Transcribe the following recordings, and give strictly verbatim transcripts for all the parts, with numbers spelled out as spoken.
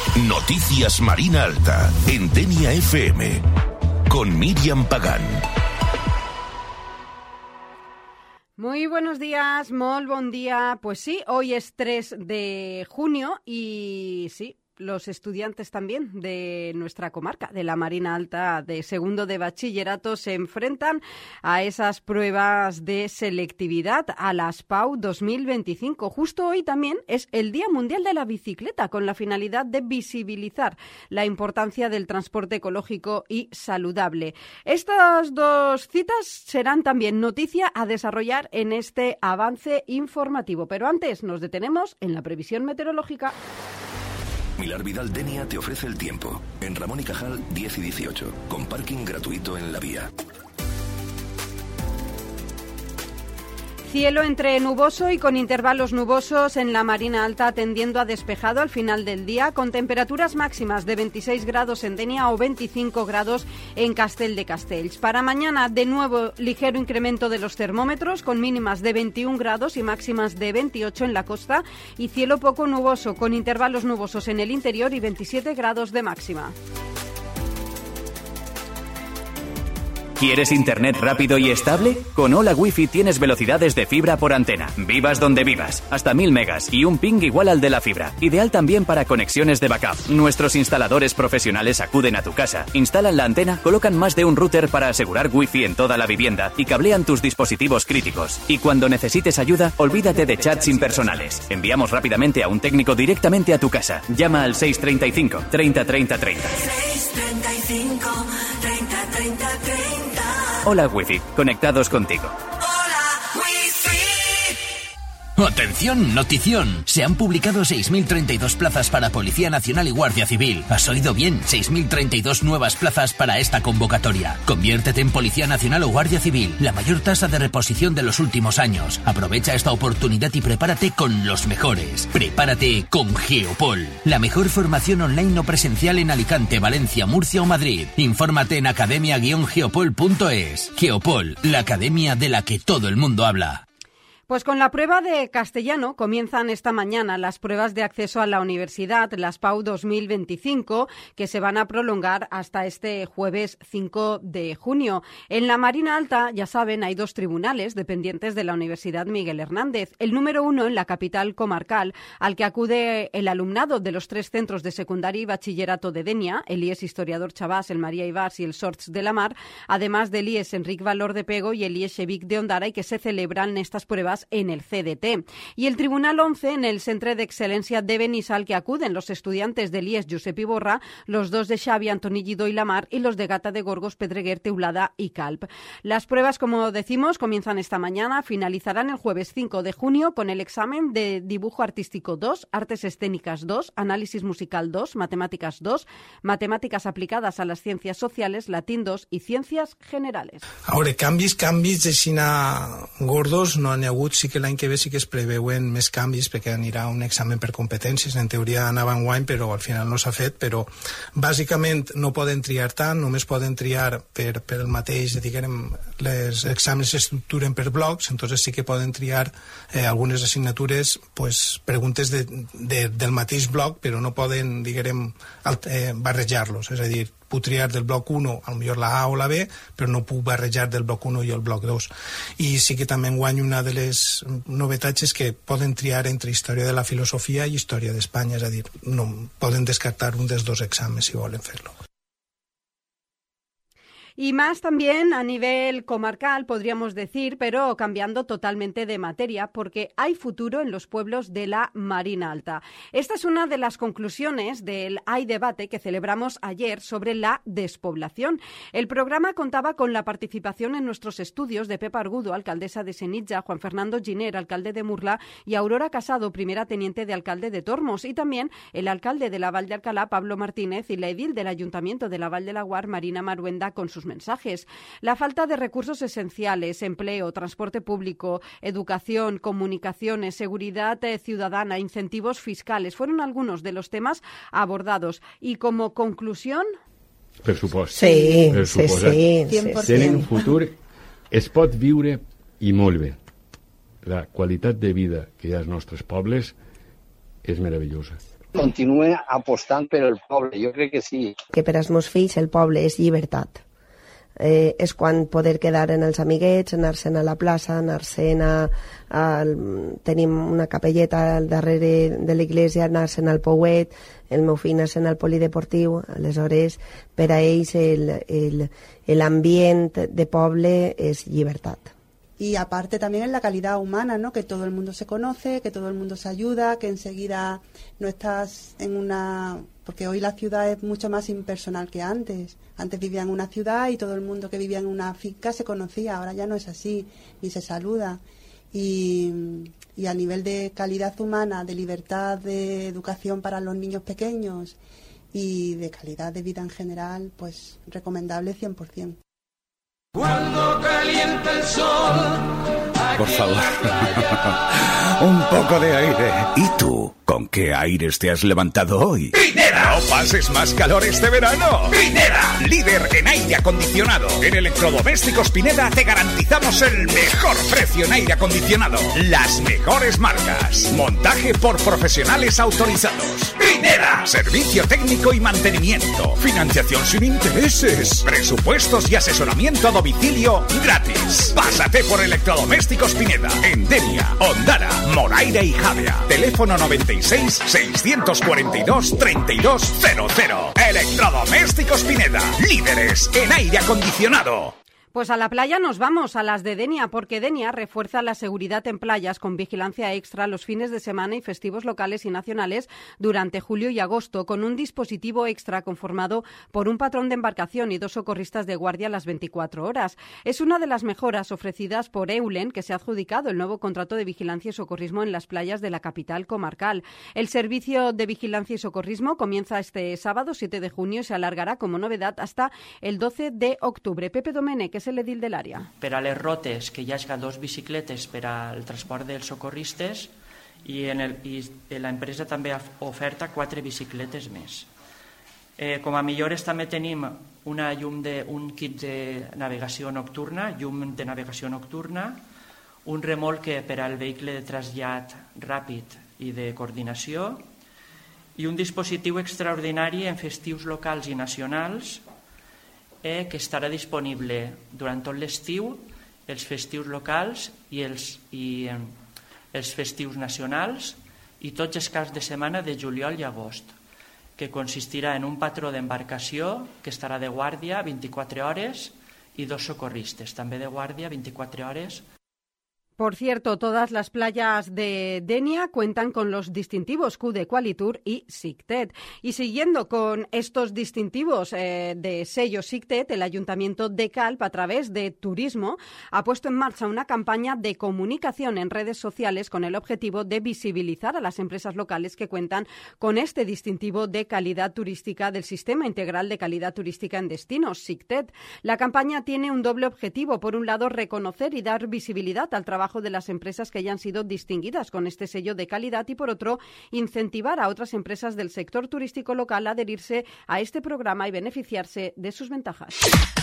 Noticias Marina Alta, en Denia F M, con Miriam Pagán. Muy buenos días, molt bon día. Pues sí, hoy es tres de junio y sí, los estudiantes también de nuestra comarca, de la Marina Alta de segundo de bachillerato, se enfrentan a esas pruebas de selectividad, a las P A U dos mil veinticinco. Justo hoy también es el Día Mundial de la Bicicleta, con la finalidad de visibilizar la importancia del transporte ecológico y saludable. Estas dos citas serán también noticia a desarrollar en este avance informativo. Pero antes nos detenemos en la previsión meteorológica. Milar Vidal Denia te ofrece el tiempo. En Ramón y Cajal diez y dieciocho, con parking gratuito en la vía. Cielo entre nuboso y con intervalos nubosos en la Marina Alta, tendiendo a despejado al final del día, con temperaturas máximas de veintiséis grados en Denia o veinticinco grados en Castel de Castells. Para mañana, de nuevo, ligero incremento de los termómetros, con mínimas de veintiún grados y máximas de veintiocho en la costa, y cielo poco nuboso, con intervalos nubosos en el interior y veintisiete grados de máxima. ¿Quieres internet rápido y estable? Con Hola Wi-Fi tienes velocidades de fibra por antena. Vivas donde vivas. Hasta mil megas y un ping igual al de la fibra. Ideal también para conexiones de backup. Nuestros instaladores profesionales acuden a tu casa, instalan la antena, colocan más de un router para asegurar Wi-Fi en toda la vivienda y cablean tus dispositivos críticos. Y cuando necesites ayuda, olvídate de chats impersonales. Enviamos rápidamente a un técnico directamente a tu casa. Llama al seis treinta y cinco, treinta, treinta, treinta. seis treinta y cinco, treinta, treinta, treinta. Hola Wi-Fi, conectados contigo. ¡Atención, notición! Se han publicado seis mil treinta y dos plazas para Policía Nacional y Guardia Civil. ¿Has oído bien? seis mil treinta y dos nuevas plazas para esta convocatoria. Conviértete en Policía Nacional o Guardia Civil, la mayor tasa de reposición de los últimos años. Aprovecha esta oportunidad y prepárate con los mejores. Prepárate con Geopol, la mejor formación online o presencial en Alicante, Valencia, Murcia o Madrid. Infórmate en academia guion geopol punto es. Geopol, la academia de la que todo el mundo habla. Pues con la prueba de castellano comienzan esta mañana las pruebas de acceso a la universidad, las P A U dos mil veinticinco, que se van a prolongar hasta este jueves cinco de junio. En la Marina Alta, ya saben, hay dos tribunales dependientes de la Universidad Miguel Hernández. El número uno en la capital comarcal, al que acude el alumnado de los tres centros de secundaria y bachillerato de Denia, el I E S Historiador Chavás, el María Ibars y el Sorts de la Mar, además del I E S Enric Valor de Pego y el I E S Vic de Ondara, y que se celebran estas pruebas en el C D T. Y el Tribunal once en el Centre d'Excel·lència de Benissa, al que acuden los estudiantes del I E S Josep Iborra, los dos de Xavi, Antoni Lledó y Lamar, y los de Gata de Gorgos, Pedreguer, Teulada y Calp. Las pruebas, como decimos, comienzan esta mañana, finalizarán el jueves cinco de junio con el examen de Dibujo Artístico dos, Artes Escénicas dos, Análisis Musical dos, Matemáticas dos, Matemáticas aplicadas a las Ciencias Sociales, Latín dos y Ciencias Generales. Ahora, canvis, canvis, així gordos no n'hi ha hagut. Sí que l'any que ve sí que es preveuen més canvis perquè anirà un examen per competències. En teoria anava enguany, però al final no s'ha fet. Però bàsicament no poden triar tant, només poden triar per, per el mateix, diguem, les exàmens s'estructuren per blocs, entonces sí que poden triar eh, algunes assignatures, pues, preguntes de, de, del mateix bloc, però no poden, diguem, eh, barrejar-los. És a dir, puc triar del bloc u, a lo millor la A o la B, però no puc barrejar del bloc u i el bloc dos. I sí que també enguany una de les novetats és que poden triar entre història de la filosofia i història d'Espanya, és a dir, no poden descartar un dels dos exàmens si volen fer-lo. Y más también a nivel comarcal, podríamos decir, pero cambiando totalmente de materia, porque hay futuro en los pueblos de la Marina Alta. Esta es una de las conclusiones del Hay Debate que celebramos ayer sobre la despoblación. El programa contaba con la participación en nuestros estudios de Pepa Argudo, alcaldesa de Senitja, Juan Fernando Giner, alcalde de Murla, y Aurora Casado, primera teniente de alcalde de Tormos, y también el alcalde de la Val de Alcalá, Pablo Martínez, y la edil del Ayuntamiento de la Val de Laguar, Marina Maruenda, con sus mensajes. La falta de recursos esenciales, empleo, transporte público, educación, comunicaciones, seguridad eh, ciudadana, incentivos fiscales, fueron algunos de los temas abordados. Y como conclusión... Per supost. Sí, per sí, sí, sí, sí. Tenen un futur, es pot viure i molt bé. La qualitat de vida que hi ha als nostres pobles És meravellosa. Continua apostant per el poble, jo crec que sí. Que per als meus fills el poble és llibertat. Eh, és quan poder quedar en els amiguets, anar-se'n a la plaça, anar-se'n a, a... Tenim una capelleta al darrere de l'església, anar-se'n al Pouet, el meu fill anar-se'n al polideportiu, aleshores per a ells l'ambient de poble és llibertat. Y aparte también en la calidad humana, ¿no? Que todo el mundo se conoce, que todo el mundo se ayuda, que enseguida no estás en una... Porque hoy la ciudad es mucho más impersonal que antes. Antes vivía en una ciudad y todo el mundo que vivía en una finca se conocía. Ahora ya no es así, ni se saluda. Y, y a nivel de calidad humana, de libertad de educación para los niños pequeños y de calidad de vida en general, pues recomendable cien por ciento. Cuando calienta el sol. Por favor, un poco de aire. ¿Y tú? ¿Con qué aires te has levantado hoy? ¡Pineda! ¡No pases más calor este verano! ¡Pineda! Líder en aire acondicionado. En Electrodomésticos Pineda te garantizamos el mejor precio en aire acondicionado. Las mejores marcas. Montaje por profesionales autorizados. ¡Pineda! Servicio técnico y mantenimiento. Financiación sin intereses. Presupuestos y asesoramiento a domicilio gratis. Pásate por Electrodomésticos Pineda. En Denia, Ondara, Moraira y Javea. Teléfono noventa y seis, seiscientos cuarenta y dos, treinta y dos cero cero. Electrodomésticos Pineda. Líderes en aire acondicionado. Pues a la playa nos vamos, a las de Denia, porque Denia refuerza la seguridad en playas con vigilancia extra los fines de semana y festivos locales y nacionales durante julio y agosto, con un dispositivo extra conformado por un patrón de embarcación y dos socorristas de guardia a las veinticuatro horas. Es una de las mejoras ofrecidas por Eulen, que se ha adjudicado el nuevo contrato de vigilancia y socorrismo en las playas de la capital comarcal. El servicio de vigilancia y socorrismo comienza este sábado siete de junio y se alargará como novedad hasta el doce de octubre. Pepe Domènech, és l'edil de l'àrea. Per a les rotes que hi hagi dos bicicletes per al transport dels socorristes i, en el, i l'empresa també oferta quatre bicicletes més. Eh, com a millores també tenim una llum de, un kit de navegació nocturna, llum de navegació nocturna, un remolque per al vehicle de trasllat ràpid i de coordinació i un dispositiu extraordinari en festius locals i nacionals Eh, que estarà disponible durant tot l'estiu, els festius locals i els, i, eh, els festius nacionals i tots els caps de setmana de juliol i agost, que consistirà en un patró d'embarcació que estarà de guàrdia vint-i-quatre hores i dos socorristes, també de guàrdia vint-i-quatre hores. Por cierto, todas las playas de Denia cuentan con los distintivos Q de Qualitur y SICTET. Y siguiendo con estos distintivos eh, de sello SICTET, el Ayuntamiento de Calp, a través de Turismo, ha puesto en marcha una campaña de comunicación en redes sociales con el objetivo de visibilizar a las empresas locales que cuentan con este distintivo de calidad turística del Sistema Integral de Calidad Turística en Destinos, SICTET. La campaña tiene un doble objetivo. Por un lado, reconocer y dar visibilidad al trabajo de las empresas que hayan sido distinguidas con este sello de calidad y, por otro, incentivar a otras empresas del sector turístico local a adherirse a este programa y beneficiarse de sus ventajas.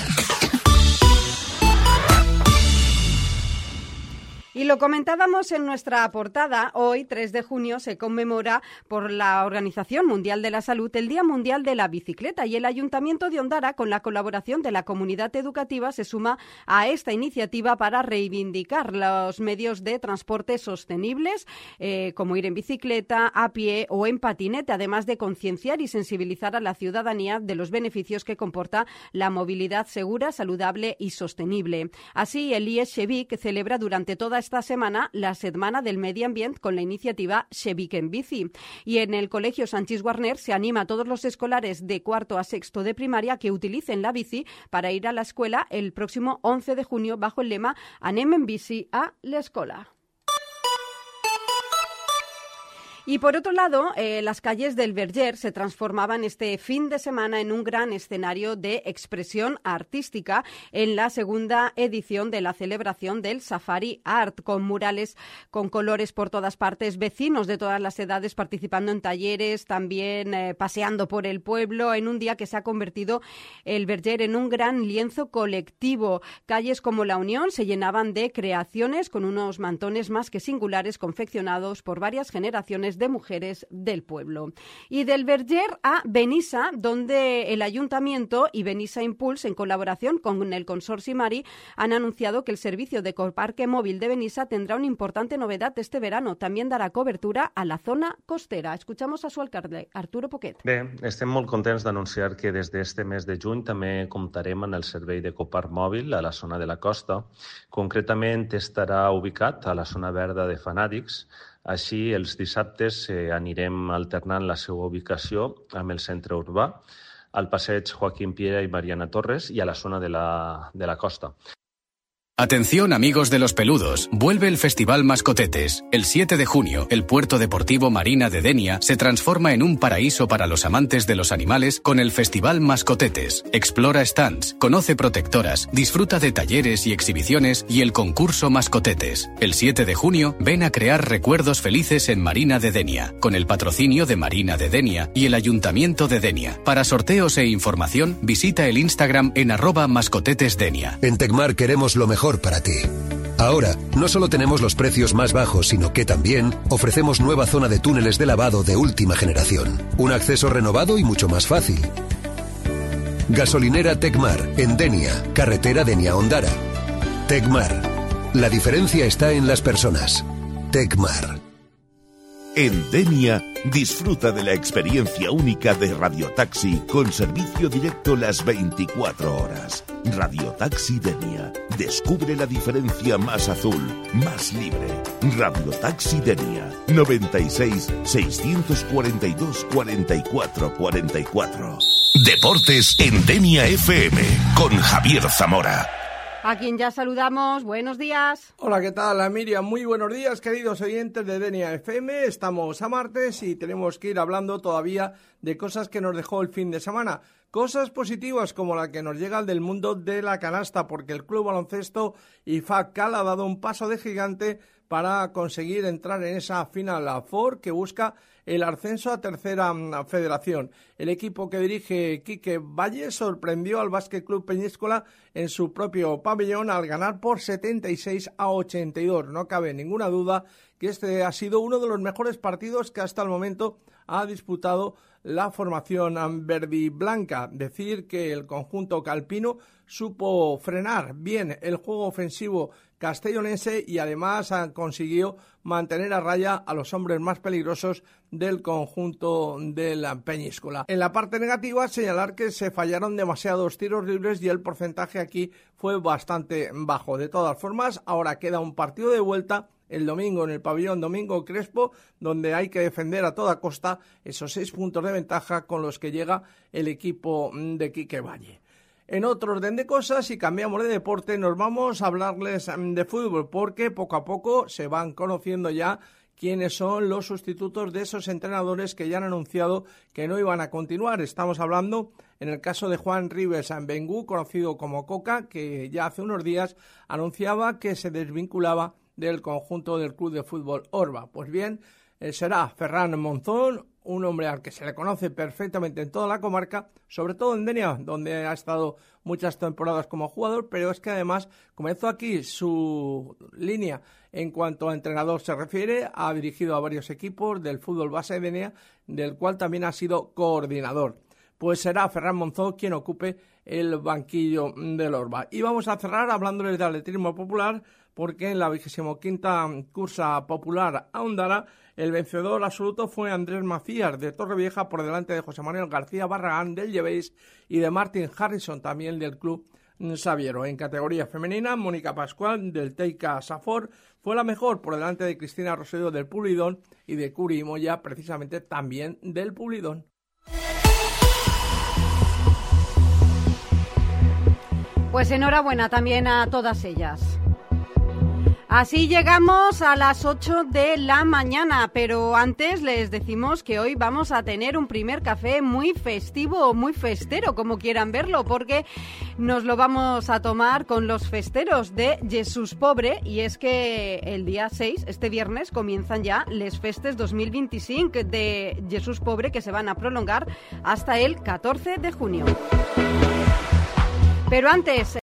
Y lo comentábamos en nuestra portada. Hoy, tres de junio, se conmemora por la Organización Mundial de la Salud el Día Mundial de la Bicicleta, y el Ayuntamiento de Ondara, con la colaboración de la comunidad educativa, se suma a esta iniciativa para reivindicar los medios de transporte sostenibles, eh, como ir en bicicleta, a pie o en patinete, además de concienciar y sensibilizar a la ciudadanía de los beneficios que comporta la movilidad segura, saludable y sostenible. Así, el I E S Xevic celebra durante toda esta semana la Setmana del Medi Ambient con la iniciativa Xevic en Bici. Y en el Colegio Sanchis Guarner se anima a todos los escolares de cuarto a sexto de primaria que utilicen la bici para ir a la escuela el próximo once de junio bajo el lema Anem en bici a l'escola. Y por otro lado, eh, las calles del Verger se transformaban este fin de semana en un gran escenario de expresión artística en la segunda edición de la celebración del Safari Art, con murales con colores por todas partes, vecinos de todas las edades participando en talleres, también eh, paseando por el pueblo, en un día que se ha convertido el Verger en un gran lienzo colectivo. Calles como La Unión se llenaban de creaciones con unos mantones más que singulares confeccionados por varias generaciones Asociaciones de Mujeres del Pueblo. Y del Verger a Benissa, donde el Ayuntamiento y Benissa Impulse, en colaboración con el Consorci Mari, han anunciado que el servicio de ecoparque móvil de Benissa tendrá una importante novedad este verano. También dará cobertura a la zona costera. Escuchamos a su alcalde, Arturo Poquet. Bé, estem molt contents d'anunciar que des d'este mes de juny també comptarem amb el servei d'ecoparc mòbil a la zona de la costa. Concretament estarà ubicat a la zona verda de Fanàtics. Així, els dissabtes eh, anirem alternant la seva ubicació amb el centre urbà, al passeig Joaquín Piera y Mariana Torres y a la zona de la, de la costa. Atención amigos de los peludos, vuelve el Festival Mascotetes. El siete de junio, el Puerto Deportivo Marina de Denia se transforma en un paraíso para los amantes de los animales con el Festival Mascotetes. Explora stands, conoce protectoras, disfruta de talleres y exhibiciones y el concurso Mascotetes. El siete de junio, ven a crear recuerdos felices en Marina de Denia, con el patrocinio de Marina de Denia y el Ayuntamiento de Denia. Para sorteos e información, visita el Instagram en arroba mascotetesdenia. En Tecmar queremos lo mejor para ti. Ahora, no solo tenemos los precios más bajos, sino que también ofrecemos nueva zona de túneles de lavado de última generación. Un acceso renovado y mucho más fácil. Gasolinera Tecmar, en Denia, carretera Denia-Ondara. Tecmar. La diferencia está en las personas. Tecmar. En Denia, disfruta de la experiencia única de Radiotaxi con servicio directo las veinticuatro horas. Radiotaxi Denia. Descubre la diferencia más azul, más libre. Radiotaxi Denia. noventa y seis, seiscientos cuarenta y dos, cuarenta y cuatro, cuarenta y cuatro. Deportes en Denia F M con Javier Zamora. A quien ya saludamos, buenos días. Hola, ¿qué tal, Miriam? Muy buenos días, queridos oyentes de Denia F M. Estamos a martes y tenemos que ir hablando todavía de cosas que nos dejó el fin de semana. Cosas positivas como la que nos llega del mundo de la canasta, porque el Club Baloncesto I F A C Cal ha dado un paso de gigante para conseguir entrar en esa Final Four que busca el ascenso a tercera federación. El equipo que dirige Quique Valle sorprendió al Básquet Club Peñíscola en su propio pabellón al ganar por setenta y seis a ochenta y dos. No cabe ninguna duda que este ha sido uno de los mejores partidos que hasta el momento ha disputado la formación verdiblanca. Decir que el conjunto calpino supo frenar bien el juego ofensivo castellonense y además consiguió mantener a raya a los hombres más peligrosos del conjunto de la Peñíscola. En la parte negativa, señalar que se fallaron demasiados tiros libres y el porcentaje aquí fue bastante bajo. De todas formas, ahora queda un partido de vuelta el domingo en el pabellón Domingo Crespo, donde hay que defender a toda costa esos seis puntos de ventaja con los que llega el equipo de Quique Valle. En otro orden de cosas, si cambiamos de deporte, nos vamos a hablarles de fútbol, porque poco a poco se van conociendo ya quiénes son los sustitutos de esos entrenadores que ya han anunciado que no iban a continuar. Estamos hablando, en el caso de Juan Ribes Bengu, conocido como Coca, que ya hace unos días anunciaba que se desvinculaba del conjunto del Club de Fútbol Orba. Pues bien, eh, será Ferran Monzón, un hombre al que se le conoce perfectamente en toda la comarca, sobre todo en Denia, donde ha estado muchas temporadas como jugador, pero es que además comenzó aquí su línea en cuanto a entrenador se refiere, ha dirigido a varios equipos del fútbol base de Denia, del cual también ha sido coordinador. Pues será Ferran Monzón quien ocupe el banquillo del Orba. Y vamos a cerrar hablándoles de atletismo popular, porque en la vigésimo quinta cursa popular a Ondara, el vencedor absoluto fue Andrés Macías de Torrevieja por delante de José Manuel García Barragán del Llevéis y de Martin Harrison también del Club Xaviero. En categoría femenina, Mónica Pascual del Teica Safor fue la mejor por delante de Cristina Rosedo del Pulidón y de Curi Moya precisamente también del Pulidón. Pues enhorabuena también a todas ellas. Así llegamos a las ocho de la mañana, pero antes les decimos que hoy vamos a tener un primer café muy festivo o muy festero, como quieran verlo, porque nos lo vamos a tomar con los festeros de Jesús Pobre, y es que el día seis, este viernes, comienzan ya les festes dos mil veinticinco de Jesús Pobre, que se van a prolongar hasta el catorce de junio. Pero antes...